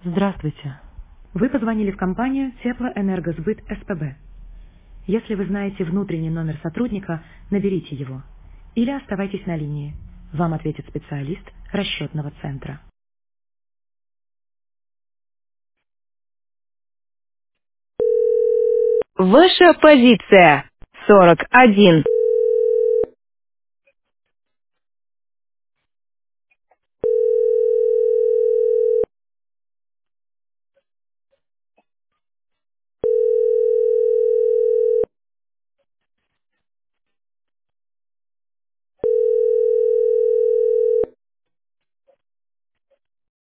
Здравствуйте. Вы позвонили в компанию Теплоэнергосбыт СПБ. Если вы знаете внутренний номер сотрудника, наберите его. Или оставайтесь на линии. Вам ответит специалист расчетного центра. Ваша позиция 41.